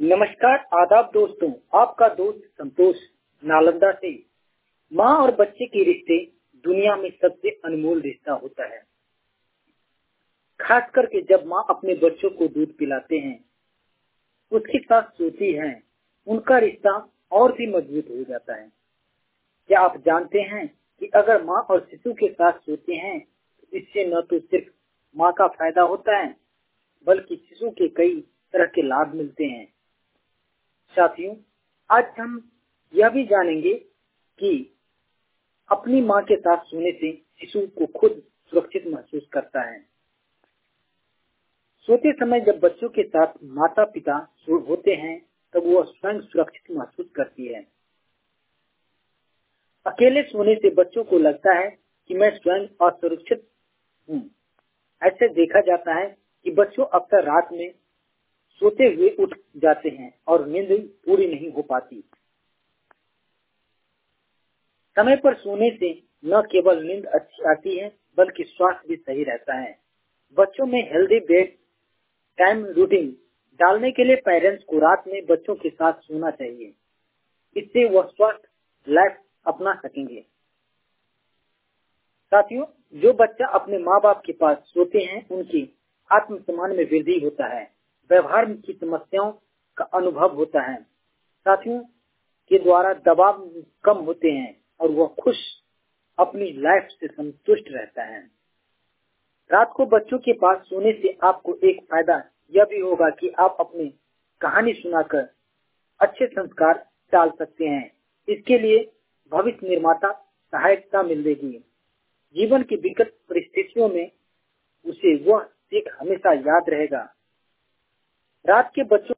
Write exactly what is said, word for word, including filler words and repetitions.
नमस्कार, आदाब दोस्तों। आपका दोस्त संतोष नालंदा से। माँ और बच्चे के रिश्ते दुनिया में सबसे अनमोल रिश्ता होता है। खास करके जब माँ अपने बच्चों को दूध पिलाते हैं, उसके साथ सोती है, उनका रिश्ता और भी मजबूत हो जाता है। क्या आप जानते हैं कि अगर माँ और शिशु के साथ सोते हैं तो इससे न तो सिर्फ माँ का फायदा होता है, बल्कि शिशु के कई तरह के लाभ मिलते हैं। साथियों, आज हम यह भी जानेंगे कि अपनी माँ के साथ सोने से शिशु को खुद सुरक्षित महसूस करता है। सोते समय जब बच्चों के साथ माता पिता होते हैं तब वह स्वयं सुरक्षित महसूस करती है। अकेले सोने से बच्चों को लगता है कि मैं स्वयं असुरक्षित हूँ। ऐसे देखा जाता है कि बच्चों अक्सर रात में सोते हुए उठ जाते हैं और नींद पूरी नहीं हो पाती। समय पर सोने से न केवल नींद अच्छी आती है, बल्कि स्वास्थ्य भी सही रहता है। बच्चों में हेल्दी बेड टाइम रूटीन डालने के लिए पेरेंट्स को रात में बच्चों के साथ सोना चाहिए। इससे वह स्वस्थ लाइफ अपना सकेंगे। साथियों, जो बच्चा अपने माँ बाप के पास सोते हैं, उनकी आत्मसम्मान में वृद्धि होता है, व्यवहार की समस्याओं का अनुभव होता है, साथियों के द्वारा दबाव कम होते हैं और वह खुश अपनी लाइफ से संतुष्ट रहता है। रात को बच्चों के पास सोने से आपको एक फायदा यह भी होगा कि आप अपनी कहानी सुनाकर अच्छे संस्कार डाल सकते हैं। इसके लिए भविष्य निर्माता सहायता मिलेगी। जीवन की विकट परिस्थितियों में उसे वह सीख हमेशा याद रहेगा। रात के बच्चों